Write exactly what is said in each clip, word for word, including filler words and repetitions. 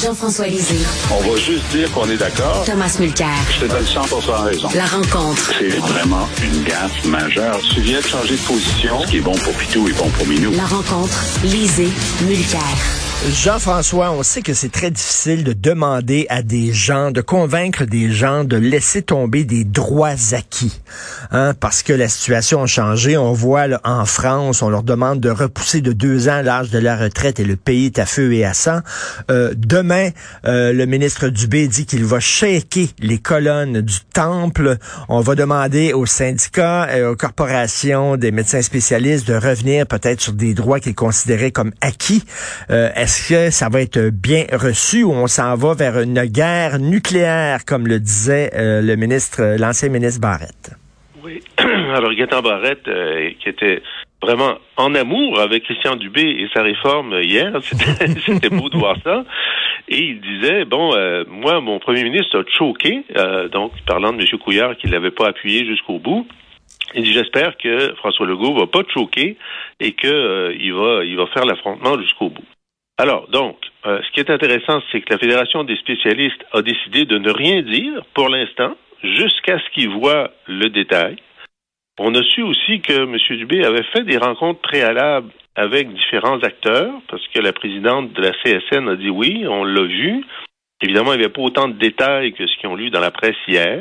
Jean-François Lisée. On va juste dire qu'on est d'accord. Thomas Mulcair. Je te donne cent pour cent raison. La rencontre. C'est vraiment une gaffe majeure. Tu viens de changer de position. Ce qui est bon pour Pitou est bon pour Minou. La rencontre. Lisée. Mulcair. Jean-François, on sait que c'est très difficile de demander à des gens, de convaincre des gens de laisser tomber des droits acquis, hein, parce que la situation a changé. On voit là, en France, on leur demande de repousser de deux ans l'âge de la retraite et le pays est à feu et à sang. Euh, demain, euh, le ministre Dubé dit qu'il va shaker les colonnes du temple. On va demander aux syndicats et aux corporations des médecins spécialistes de revenir peut-être sur des droits qu'ils considéraient comme acquis. Euh, Est-ce que ça va être bien reçu ou on s'en va vers une guerre nucléaire, comme le disait euh, le ministre, l'ancien ministre Barrette? Oui. Alors, Gaétan Barrette, euh, qui était vraiment en amour avec Christian Dubé et sa réforme hier, c'était, c'était beau de voir ça. Et il disait, bon, euh, moi, mon premier ministre a choqué, euh, donc parlant de M. Couillard qui l'avait pas appuyé jusqu'au bout. Il dit, j'espère que François Legault va pas choquer et que euh, il va, il va faire l'affrontement jusqu'au bout. Alors, donc, euh, ce qui est intéressant, c'est que la Fédération des spécialistes a décidé de ne rien dire pour l'instant, jusqu'à ce qu'ils voient le détail. On a su aussi que M. Dubé avait fait des rencontres préalables avec différents acteurs, parce que la présidente de la C S N a dit oui, on l'a vu. Évidemment, il n'y avait pas autant de détails que ce qu'ils ont lu dans la presse hier.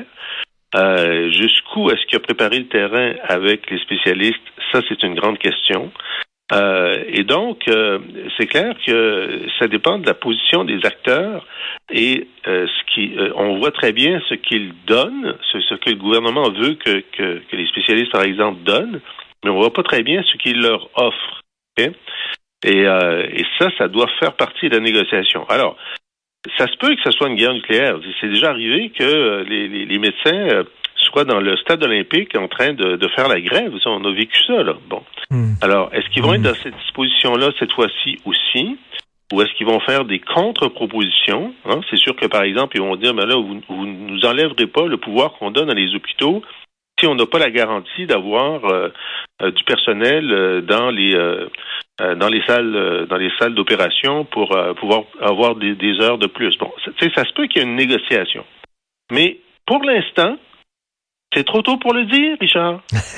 Euh, jusqu'où est-ce qu'il a préparé le terrain avec les spécialistes? Ça, c'est une grande question. Euh, et donc, euh, c'est clair que ça dépend de la position des acteurs et euh, ce qui, euh, on voit très bien ce qu'ils donnent, ce, ce que le gouvernement veut que, que, que les spécialistes, par exemple, donnent, mais on voit pas très bien ce qu'ils leur offrent. Okay? Et, euh, et ça, ça doit faire partie de la négociation. Alors, ça se peut que ce soit une guerre nucléaire. C'est déjà arrivé que les, les, les médecins euh, soient dans le stade olympique en train de, de faire la grève. On a vécu ça, là. Bon. Mm. Alors, est-ce qu'ils vont mm. être dans cette disposition-là cette fois-ci aussi? Ou est-ce qu'ils vont faire des contre-propositions? Hein? C'est sûr que, par exemple, ils vont dire, ben là, vous, vous nous enlèverez pas le pouvoir qu'on donne dans les hôpitaux si on n'a pas la garantie d'avoir euh, euh, du personnel euh, dans les euh, euh, dans les salles euh, dans les salles d'opération pour euh, pouvoir avoir des, des heures de plus. Bon, tu sais, ça se peut qu'il y ait une négociation. Mais pour l'instant, c'est trop tôt pour le dire, Richard.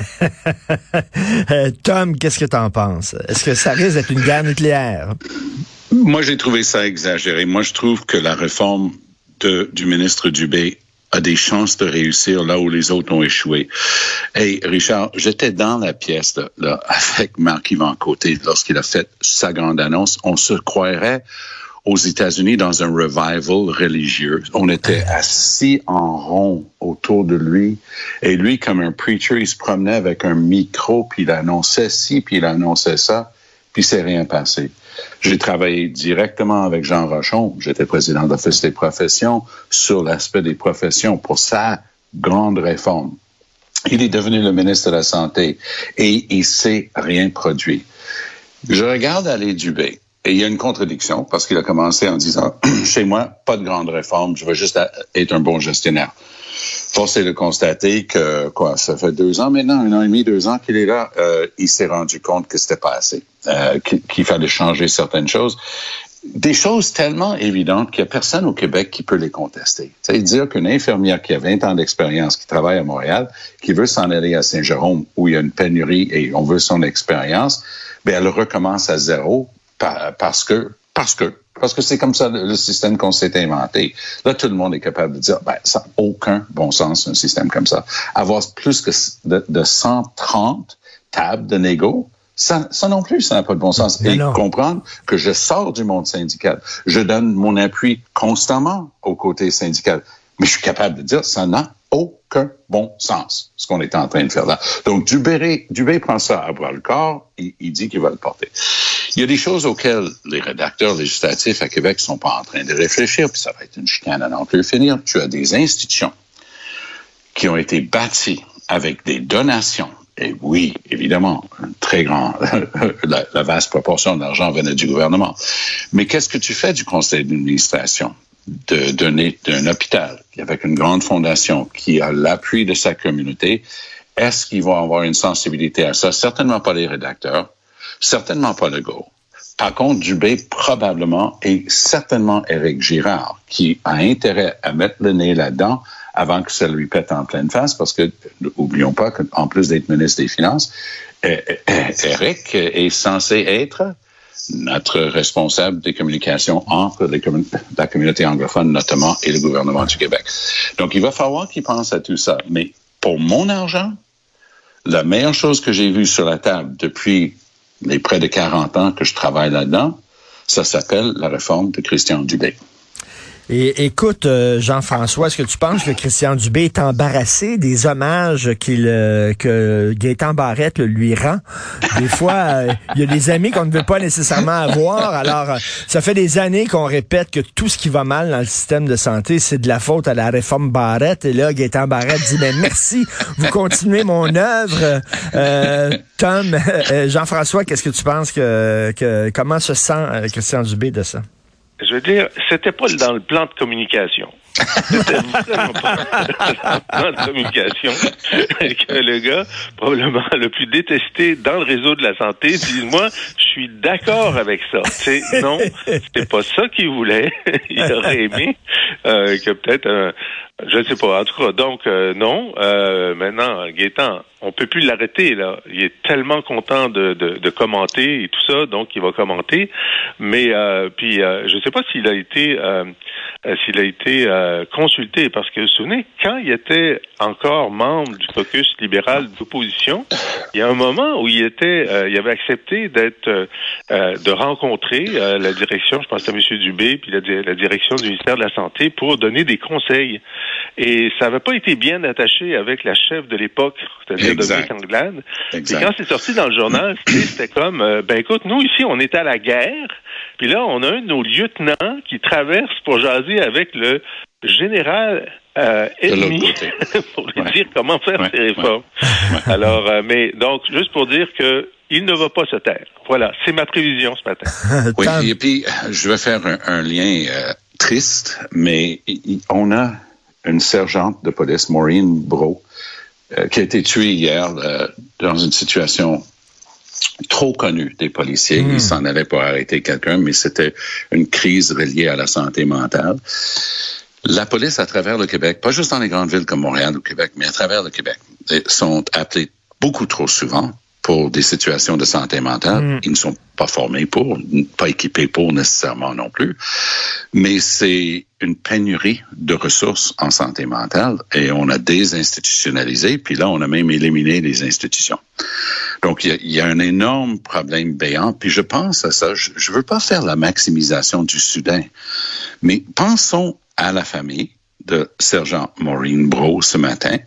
euh, Tom, qu'est-ce que t'en penses? Est-ce que ça risque d'être une guerre nucléaire? Moi, j'ai trouvé ça exagéré. Moi, je trouve que la réforme de, du ministre Dubé a des chances de réussir là où les autres ont échoué. Hey, Richard, j'étais dans la pièce là, là, avec Marc-Yvan Côté lorsqu'il a fait sa grande annonce. On se croirait aux États-Unis dans un revival religieux. On était assis en rond autour de lui. Et lui, comme un preacher, il se promenait avec un micro, puis il annonçait ci, puis il annonçait ça, puis c'est rien passé. J'ai travaillé directement avec Jean Rochon, j'étais président de l'Office des professions, sur l'aspect des professions pour sa grande réforme. Il est devenu le ministre de la Santé et il s'est rien produit. Je regarde aller Dubé. Et il y a une contradiction parce qu'il a commencé en disant « Chez moi, pas de grande réforme, je veux juste être un bon gestionnaire. » Force est de constater que, quoi, ça fait deux ans maintenant, un an et demi, deux ans qu'il est là, euh, il s'est rendu compte que c'était pas assez, euh, qu'il, qu'il fallait changer certaines choses. Des choses tellement évidentes qu'il n'y a personne au Québec qui peut les contester. C'est dire qu'une infirmière qui a vingt ans d'expérience, qui travaille à Montréal, qui veut s'en aller à Saint-Jérôme où il y a une pénurie et on veut son expérience, ben elle recommence à zéro parce que, parce que, parce que c'est comme ça le système qu'on s'est inventé. Là, tout le monde est capable de dire, ben, ça n'a aucun bon sens, un système comme ça. Avoir plus que de, de cent trente tables de négo, ça, ça non plus, ça n'a pas de bon sens. Et comprendre que je sors du monde syndical. Je donne mon appui constamment au côté syndical. Mais je suis capable de dire, ça n'a aucun bon sens, ce qu'on est en train de faire là. Donc, Dubé, Dubé prend ça à bras le corps, et il dit qu'il va le porter. Il y a des choses auxquelles les rédacteurs législatifs à Québec sont pas en train de réfléchir, puis ça va être une chicane à n'en plus finir. Tu as des institutions qui ont été bâties avec des donations. Et oui, évidemment, un très grand, la, la vaste proportion de l'argent venait du gouvernement. Mais qu'est-ce que tu fais du conseil d'administration de donner d'un hôpital avec une grande fondation qui a l'appui de sa communauté? Est-ce qu'ils vont avoir une sensibilité à ça? Certainement pas les rédacteurs, certainement pas Legault. Par contre, Dubé, probablement, et certainement Éric Girard, qui a intérêt à mettre le nez là-dedans avant que ça lui pète en pleine face, parce que, n'oublions pas qu'en plus d'être ministre des Finances, Éric est censé être notre responsable des communications entre les commun- la communauté anglophone, notamment, et le gouvernement du Québec. Donc, il va falloir qu'il pense à tout ça. Mais pour mon argent, la meilleure chose que j'ai vue sur la table depuis les près de quarante ans que je travaille là-dedans, ça s'appelle la réforme de Christian Dubé. Et écoute, euh, Jean-François, est-ce que tu penses que Christian Dubé est embarrassé des hommages qu'il euh, que Gaétan Barrette lui rend? Des fois, euh, il y a des amis qu'on ne veut pas nécessairement avoir. Alors, euh, ça fait des années qu'on répète que tout ce qui va mal dans le système de santé, c'est de la faute à la réforme Barrette. Et là, Gaétan Barrette dit, mais merci, vous continuez mon œuvre. Euh, Tom, euh, Jean-François, qu'est-ce que tu penses que, que comment se sent euh, Christian Dubé de ça? Je veux dire, c'était pas dans le plan de communication. C'était vraiment pas dans le plan de communication que le gars, probablement le plus détesté dans le réseau de la santé, dit, moi, je suis d'accord avec ça. Tu sais, non, c'était pas ça qu'il voulait. Il aurait aimé euh, que peut-être, euh, je ne sais pas. En tout cas, donc, euh, non. Euh, maintenant, Gaétan, on peut plus l'arrêter, là. Il est tellement content de, de, de commenter et tout ça, donc il va commenter. Mais, euh, puis, euh, je sais pas s'il a été... Euh, s'il a été euh, consulté, parce que vous vous souvenez, quand il était encore membre du caucus libéral d'opposition, il y a un moment où il était, euh, il avait accepté d'être, euh, de rencontrer euh, la direction, je pense à M. Dubé, puis la, la direction du ministère de la Santé pour donner des conseils. Et ça n'avait pas été bien attaché avec la chef de l'époque, c'est-à-dire Dominique Anglade. Et quand c'est sorti dans le journal, c'était comme, euh, ben écoute, nous ici, on est à la guerre, puis là, on a un de nos lieutenants qui traverse pour jaser avec le général euh, ennemi pour lui ouais. dire comment faire ouais. ses réformes. Ouais. Alors, euh, mais donc, juste pour dire que il ne va pas se taire. Voilà, c'est ma prévision ce matin. Oui, et puis, je vais faire un, un lien euh, triste, mais on a une sergente de police, Maureen Brault, euh, qui a été tuée hier euh, dans une situation trop connue des policiers. Mmh. Ils s'en allaient pour arrêter quelqu'un, mais c'était une crise reliée à la santé mentale. La police, à travers le Québec, pas juste dans les grandes villes comme Montréal ou Québec, mais à travers le Québec, sont appelés beaucoup trop souvent pour des situations de santé mentale. Mmh. Ils ne sont pas formés pour, pas équipés pour nécessairement non plus. Mais c'est une pénurie de ressources en santé mentale et on a désinstitutionnalisé, puis là, on a même éliminé les institutions. Donc, il y, y a un énorme problème béant, puis je pense à ça. Je ne veux pas faire la maximisation du Soudan, mais pensons à la famille de sergent Maureen Brault ce matin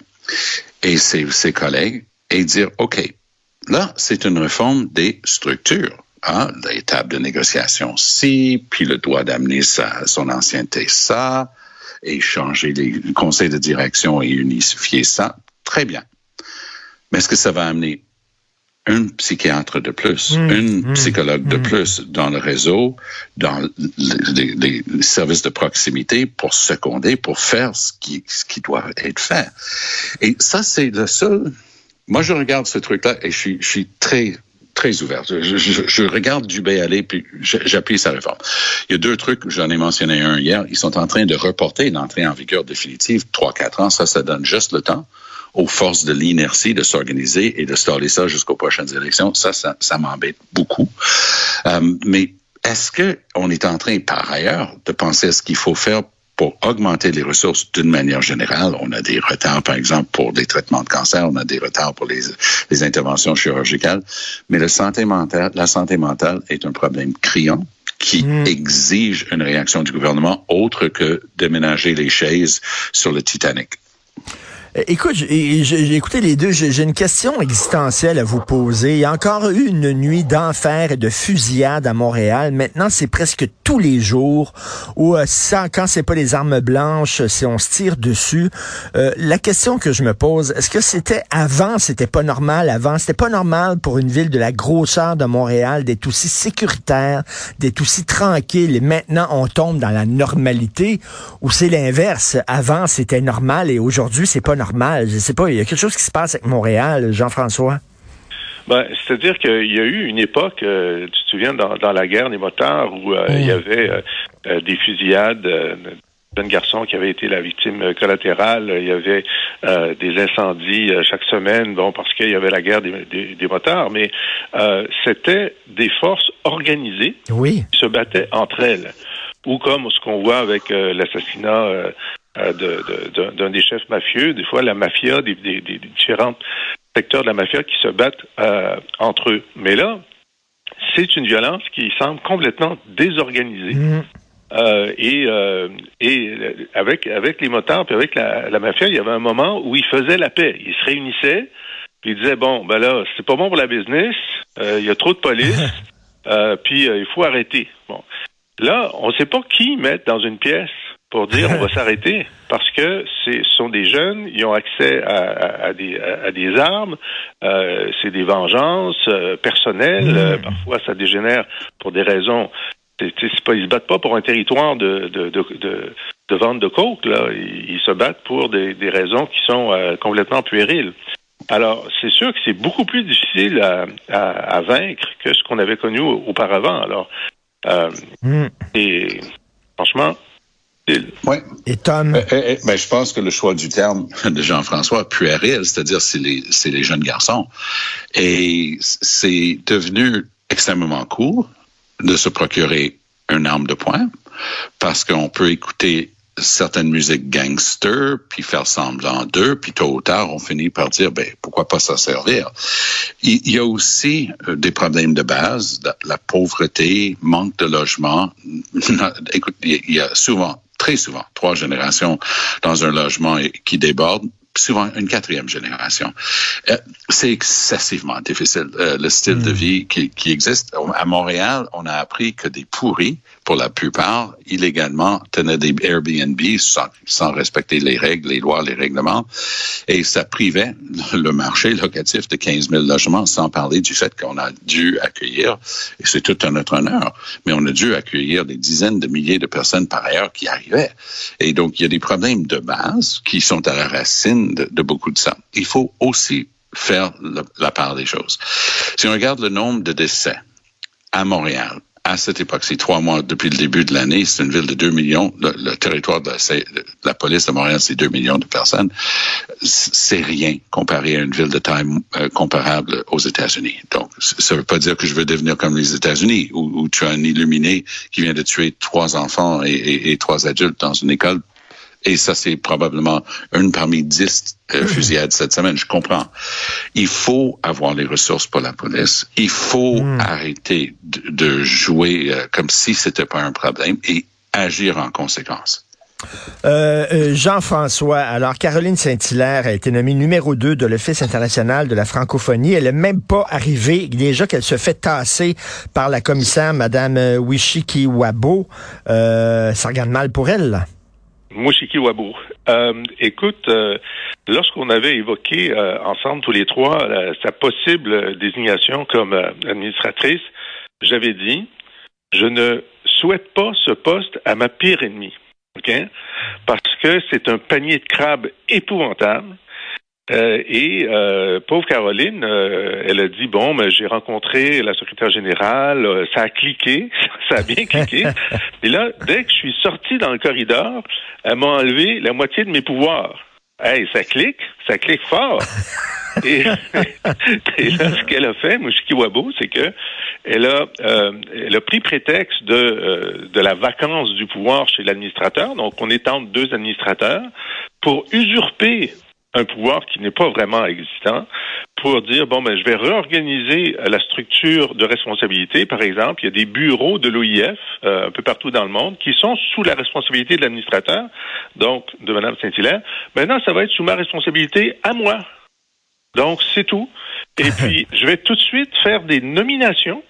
et ses, ses collègues et dire, OK, là, c'est une réforme des structures. Hein, les tables de négociation ci, puis le droit d'amener sa, son ancienneté ça, et changer les conseils de direction et unifier ça. Très bien. Mais est-ce que ça va amener un psychiatre de plus, mmh, une mmh, psychologue mmh. de plus dans le réseau, dans les, les, les services de proximité pour seconder, pour faire ce qui, ce qui doit être fait? Et ça, c'est le seul... Moi, je regarde ce truc-là et je suis, je suis très... très ouvert. Je, je, je regarde Dubé aller, puis j'appuie sa réforme. Il y a deux trucs, j'en ai mentionné un hier, ils sont en train de reporter l'entrée en vigueur définitive, trois quatre ans, ça, ça donne juste le temps aux forces de l'inertie de s'organiser et de staller ça jusqu'aux prochaines élections. Ça, ça, ça m'embête beaucoup. Euh, mais est-ce qu'on est en train, par ailleurs, de penser à ce qu'il faut faire pour augmenter les ressources d'une manière générale? On a des retards, par exemple, pour les traitements de cancer, on a des retards pour les, les interventions chirurgicales, mais la santé mentale, la santé mentale est un problème criant qui mmh. exige une réaction du gouvernement autre que déménager les chaises sur le Titanic. Écoute, j'ai, j'ai écouté les deux. J'ai, j'ai une question existentielle à vous poser. Il y a encore eu une nuit d'enfer et de fusillade à Montréal. Maintenant, c'est presque tous les jours où, euh, ça, quand c'est pas les armes blanches, c'est on se tire dessus. Euh, la question que je me pose, est-ce que c'était avant, c'était pas normal avant? C'était pas normal pour une ville de la grosseur de Montréal d'être aussi sécuritaire, d'être aussi tranquille. Et maintenant, on tombe dans la normalité ou c'est l'inverse? Avant, c'était normal et aujourd'hui, c'est pas normal. Je sais pas, il y a quelque chose qui se passe avec Montréal, Jean-François. Ben, c'est-à-dire qu'il y a eu une époque, euh, tu te souviens, dans, dans la guerre des motards, où euh, mmh. il y avait euh, euh, des fusillades, euh, jeune garçon qui avait été la victime collatérale, il y avait euh, des incendies euh, chaque semaine, bon, parce qu'il y avait la guerre des, des, des motards, mais euh, c'était des forces organisées oui. qui se battaient entre elles. Ou comme ce qu'on voit avec euh, l'assassinat euh, de, de, de, d'un des chefs mafieux, des fois la mafia, des, des, des différents secteurs de la mafia qui se battent euh, entre eux. Mais là, c'est une violence qui semble complètement désorganisée. Mmh. Euh, et euh, et avec avec les motards puis avec la, la mafia, il y avait un moment où ils faisaient la paix. Ils se réunissaient, puis ils disaient bon, ben là, c'est pas bon pour la business, euh, il y a trop de police, euh, puis euh, il faut arrêter. Bon, là, on sait pas qui mettre dans une pièce pour dire on va s'arrêter, parce que c'est, ce sont des jeunes, ils ont accès à, à, à, des, à, à des armes, euh, c'est des vengeances euh, personnelles, mmh. euh, parfois ça dégénère pour des raisons. C'est, c'est pas, ils se battent pas pour un territoire de, de, de, de, de vente de coke, là. Ils, ils se battent pour des, des raisons qui sont euh, complètement puériles. Alors, c'est sûr que c'est beaucoup plus difficile à, à, à vaincre que ce qu'on avait connu auparavant. Alors, euh, mm. et franchement, oui. Et Tom? Euh, euh, ben, je pense que le choix du terme de Jean-François, puéril, c'est-à-dire c'est les, c'est les jeunes garçons. Et c'est devenu extrêmement court de se procurer une arme de poing, parce qu'on peut écouter certaines musiques gangster, puis faire semblant d'eux, puis tôt ou tard, on finit par dire, ben, pourquoi pas s'en servir? Il y a aussi des problèmes de base, la pauvreté, manque de logement. Écoute, il y a souvent, très souvent, trois générations dans un logement qui déborde, souvent une quatrième génération. Euh, c'est excessivement difficile, euh, le style mmh. de vie qui, qui existe. À Montréal, on a appris que des pourris, pour la plupart, illégalement, tenaient des Airbnb sans, sans respecter les règles, les lois, les règlements, et ça privait le marché locatif de quinze mille logements, sans parler du fait qu'on a dû accueillir, et c'est tout à notre honneur, mais on a dû accueillir des dizaines de milliers de personnes par ailleurs qui arrivaient. Et donc, il y a des problèmes de base qui sont à la racine de, de beaucoup de ça. Il faut aussi faire le, la part des choses. Si on regarde le nombre de décès à Montréal, à cette époque, c'est trois mois depuis le début de l'année, c'est une ville de deux millions, le, le territoire de la, de la police de Montréal, c'est deux millions de personnes. C'est rien comparé à une ville de taille euh, comparable aux États-Unis. Donc, ça ne veut pas dire que je veux devenir comme les États-Unis, où, où tu as un illuminé qui vient de tuer trois enfants et, et, et trois adultes dans une école. Et ça, c'est probablement une parmi dix euh, fusillades cette semaine. Je comprends. Il faut avoir les ressources pour la police. Il faut mmh. arrêter de, de jouer euh, comme si c'était pas un problème et agir en conséquence. Euh, euh, Jean-François, alors Caroline Saint-Hilaire a été nommée numéro deux de l'Office international de la francophonie. Elle n'est même pas arrivée, déjà qu'elle se fait tasser par la commissaire, Mme Wishikiwabo. Euh, ça regarde mal pour elle, là. Wishikiwabo. Euh, écoute, euh, lorsqu'on avait évoqué euh, ensemble tous les trois euh, sa possible désignation comme euh, administratrice, j'avais dit, je ne souhaite pas ce poste à ma pire ennemie, ok? Parce que c'est un panier de crabes épouvantable. Euh, et euh, pauvre Caroline, euh, elle a dit, bon, mais j'ai rencontré la secrétaire générale, euh, ça a cliqué, ça a bien cliqué. Et là, dès que je suis sorti dans le corridor, elle m'a enlevé la moitié de mes pouvoirs. Hey, ça clique, ça clique fort. et, et là, ce qu'elle a fait, Wishikiwabo, c'est que elle a, euh, elle a pris prétexte de, euh, de la vacance du pouvoir chez l'administrateur, donc on est entre deux administrateurs, pour usurper un pouvoir qui n'est pas vraiment existant, pour dire, bon, ben, je vais réorganiser la structure de responsabilité. Par exemple, il y a des bureaux de l'O I F, euh, un peu partout dans le monde, qui sont sous la responsabilité de l'administrateur, donc de Mme Saint-Hilaire. Maintenant, ça va être sous ma responsabilité à moi. Donc, c'est tout. Et puis, je vais tout de suite faire des nominations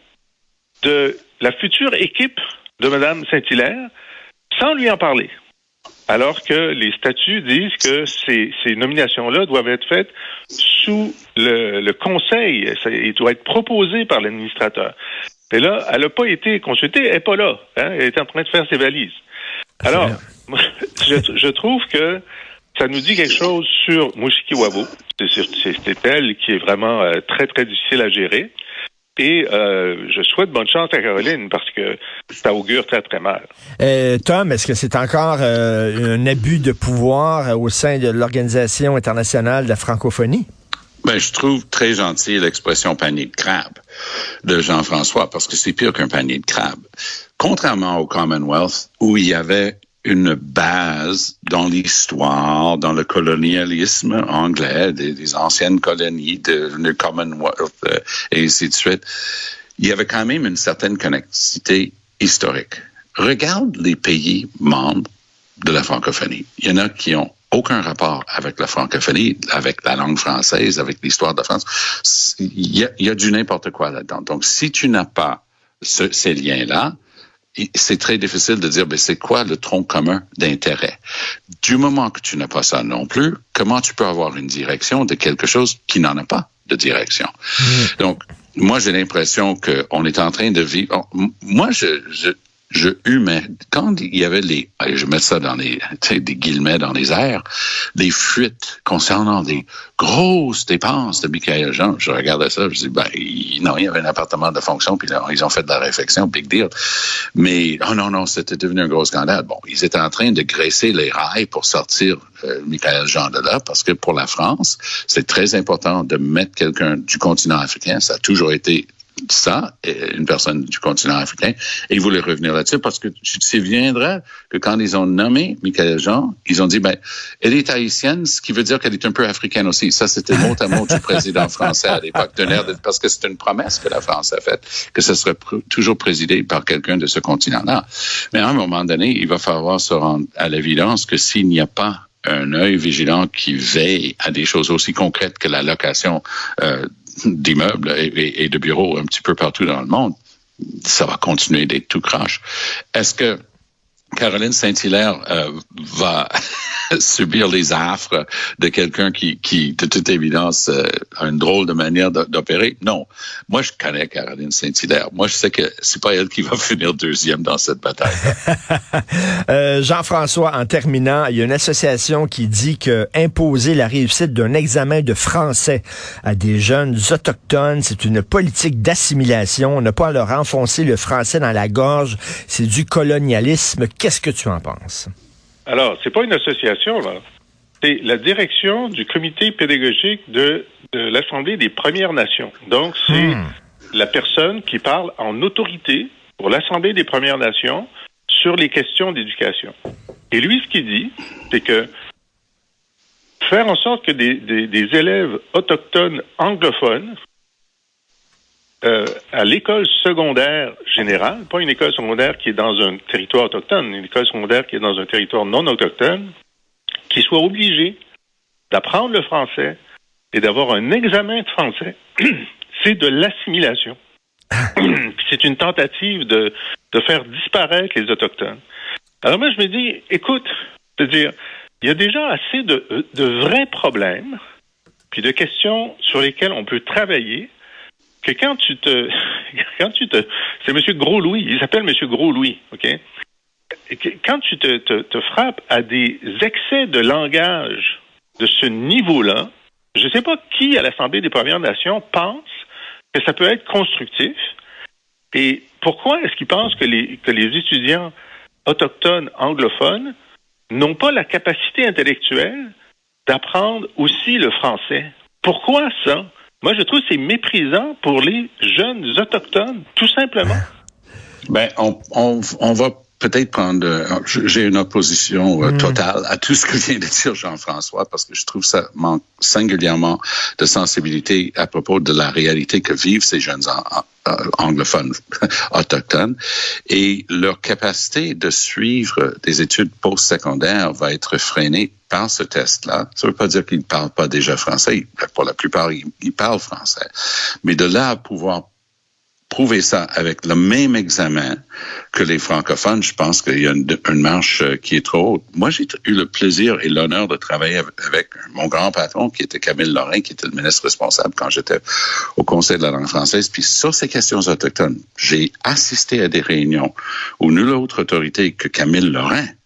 de la future équipe de Mme Saint-Hilaire sans lui en parler. Alors que les statuts disent que ces, ces nominations-là doivent être faites sous le, le conseil. Ça, il doit être proposé par l'administrateur. Et là, elle n'a pas été consultée, elle n'est pas là. Hein, elle est en train de faire ses valises. Alors, je, je trouve que ça nous dit quelque chose sur Mushikiwabo. C'est, c'est, c'est elle qui est vraiment euh, très, très difficile à gérer. Et euh, je souhaite bonne chance à Caroline parce que ça augure très, très mal. Euh, Tom, est-ce que c'est encore euh, un abus de pouvoir euh, au sein de l'Organisation internationale de la francophonie? Ben, je trouve très gentil l'expression panier de crabe de Jean-François parce que c'est pire qu'un panier de crabe. Contrairement au Commonwealth où il y avait une base dans l'histoire, dans le colonialisme anglais, des, des anciennes colonies de, de Commonwealth euh, et ainsi de suite, il y avait quand même une certaine connectivité historique. Regarde les pays membres de la francophonie. Il y en a qui ont aucun rapport avec la francophonie, avec la langue française, avec l'histoire de France. Il y a, il y a du n'importe quoi là-dedans. Donc, si tu n'as pas ce, ces liens-là, c'est très difficile de dire, ben, c'est quoi le tronc commun d'intérêt? Du moment que tu n'as pas ça non plus, comment tu peux avoir une direction de quelque chose qui n'en a pas de direction? Mmh. Donc, moi, j'ai l'impression qu'on est en train de vivre... Moi, je... je Je humais, quand il y avait les, je mets ça dans les, tu sais, des guillemets dans les airs, des fuites concernant des grosses dépenses de Michaël Jean, je regardais ça, je dis, ben, il, non, il y avait un appartement de fonction, puis là, ils ont fait de la réflexion, big deal. Mais, oh non, non, c'était devenu un gros scandale. Bon, ils étaient en train de graisser les rails pour sortir euh, Michaël Jean de là, parce que pour la France, c'est très important de mettre quelqu'un du continent africain, ça a toujours été ça, une personne du continent africain, et ils voulaient revenir là-dessus parce que tu te souviendras que quand ils ont nommé Michaël Jean, ils ont dit, ben, elle est haïtienne, ce qui veut dire qu'elle est un peu africaine aussi. Ça, c'était mot à mot du président français à l'époque, de l'air de, parce que c'est une promesse que la France a faite, que ce serait pr- toujours présidé par quelqu'un de ce continent-là. Mais à un moment donné, il va falloir se rendre à l'évidence que s'il n'y a pas un œil vigilant qui veille à des choses aussi concrètes que la location euh, d'immeubles et, et de bureaux un petit peu partout dans le monde, ça va continuer d'être tout croche. Est-ce que Caroline Saint-Hilaire euh, va subir les affres de quelqu'un qui, qui de toute évidence, euh, a une drôle de manière d'opérer? Non. Moi, je connais Caroline Saint-Hilaire. Moi, je sais que c'est pas elle qui va finir deuxième dans cette bataille. euh, Jean-François, en terminant, il y a une association qui dit que imposer la réussite d'un examen de français à des jeunes autochtones, c'est une politique d'assimilation. On n'a pas à leur enfoncer le français dans la gorge. C'est du colonialisme. Qu'est-ce que tu en penses? Alors, c'est pas une association, là. C'est la direction du comité pédagogique de, de l'Assemblée des Premières Nations. Donc, c'est hmm. la personne qui parle en autorité pour l'Assemblée des Premières Nations sur les questions d'éducation. Et lui, ce qu'il dit, c'est que faire en sorte que des, des, des élèves autochtones anglophones Euh, à l'école secondaire générale, pas une école secondaire qui est dans un territoire autochtone, une école secondaire qui est dans un territoire non autochtone, qui soit obligée d'apprendre le français et d'avoir un examen de français, c'est de l'assimilation. C'est une tentative de, de faire disparaître les Autochtones. Alors moi, je me dis, écoute, c'est-à-dire, il y a déjà assez de, de vrais problèmes, puis de questions sur lesquelles on peut travailler, que quand tu te, quand tu te, c'est M. Gros-Louis, il s'appelle M. Gros-Louis, OK? Quand tu te, te, te frappes à des excès de langage de ce niveau-là, je ne sais pas qui à l'Assemblée des Premières Nations pense que ça peut être constructif. Et pourquoi est-ce qu'ils pensent que les, que les étudiants autochtones anglophones n'ont pas la capacité intellectuelle d'apprendre aussi le français? Pourquoi ça? Moi, je trouve que c'est méprisant pour les jeunes autochtones, tout simplement. Ben, on, on, on va peut-être prendre... Euh, j'ai une opposition euh, totale à tout ce que vient de dire Jean-François, parce que je trouve ça manque singulièrement de sensibilité à propos de la réalité que vivent ces jeunes en, en, anglophones autochtones. Et leur capacité de suivre des études post-secondaires va être freinée par ce test-là. Ça ne veut pas dire qu'ils ne parlent pas déjà français. Pour la plupart, ils, ils parlent français. Mais de là à pouvoir prouver ça avec le même examen que les francophones, je pense qu'il y a une, une marche qui est trop haute. Moi, j'ai eu le plaisir et l'honneur de travailler avec mon grand patron, qui était Camille Lorrain, qui était le ministre responsable quand j'étais au Conseil de la langue française. Puis sur ces questions autochtones, j'ai assisté à des réunions où nulle autre autorité que Camille Lorrain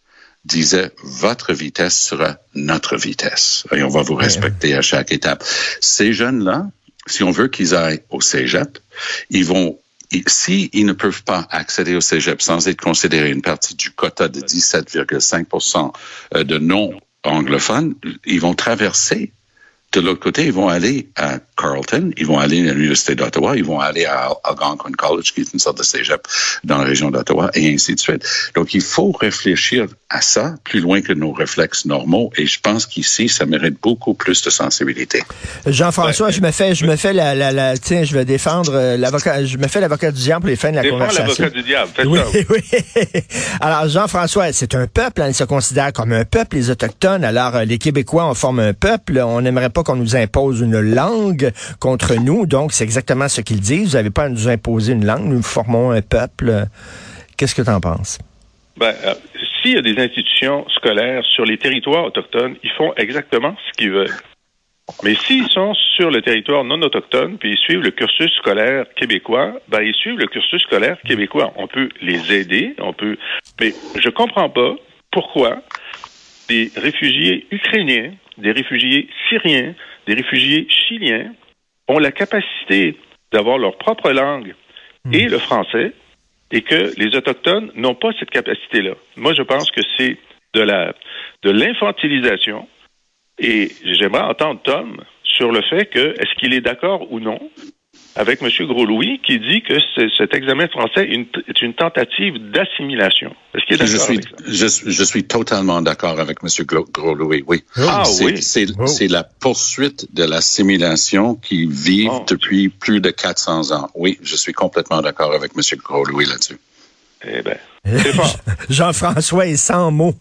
disait « Votre vitesse sera notre vitesse et on va vous respecter à chaque étape ». Ces jeunes-là, si on veut qu'ils aillent au cégep, ils vont, si ils ne peuvent pas accéder au cégep sans être considérés une partie du quota de dix-sept virgule cinq pour cent de non-anglophones, ils vont traverser. De l'autre côté, ils vont aller à Carleton, ils vont aller à l'Université d'Ottawa, ils vont aller à Algonquin College, qui est une sorte de cégep dans la région d'Ottawa, et ainsi de suite. Donc, il faut réfléchir à ça plus loin que nos réflexes normaux, et je pense qu'ici, ça mérite beaucoup plus de sensibilité. Jean-François, ouais. je me fais, je me fais la, la, la tiens, je vais défendre euh, l'avocat, je me fais l'avocat du diable pour les fins de la Défends conversation. l'avocat du diable, faites oui, ça. oui. Alors, Jean-François, c'est un peuple, hein, ils se considèrent comme un peuple, les Autochtones. Alors, euh, les Québécois, on forme un peuple, on n'aimerait pas qu'on nous impose une langue contre nous, donc c'est exactement ce qu'ils disent. Vous n'avez pas à nous imposer une langue, nous formons un peuple. Qu'est-ce que tu en penses? Ben, euh, s'il y a des institutions scolaires sur les territoires autochtones, ils font exactement ce qu'ils veulent. Mais s'ils sont sur le territoire non autochtone, puis ils suivent le cursus scolaire québécois, ben ils suivent le cursus scolaire québécois. On peut les aider, on peut... Mais je comprends pas pourquoi des réfugiés ukrainiens, des réfugiés syriens, des réfugiés chiliens ont la capacité d'avoir leur propre langue et le français, et que les Autochtones n'ont pas cette capacité-là. Moi, je pense que c'est de la de l'infantilisation, et j'aimerais entendre Tom sur le fait que, est-ce qu'il est d'accord ou non avec M. Gros-Louis qui dit que c'est, cet examen français une, est une tentative d'assimilation. Est-ce qu'il est d'accord je suis, avec ça? Je, je suis totalement d'accord avec M. Gros-Louis, oui. Ah c'est, oui? C'est, oh. c'est la poursuite de l'assimilation qui vit oh. depuis plus de quatre cents ans. Oui, je suis complètement d'accord avec M. Gros-Louis là-dessus. Eh bien, c'est fort. Jean-François est sans mots.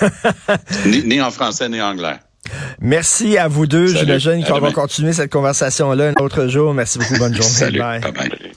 ni, ni en français, ni en anglais. Merci à vous deux. Salut. J'imagine qu'on va continuer cette conversation-là un autre jour. Merci beaucoup. Bonne journée. Salut. Bye. Bye bye.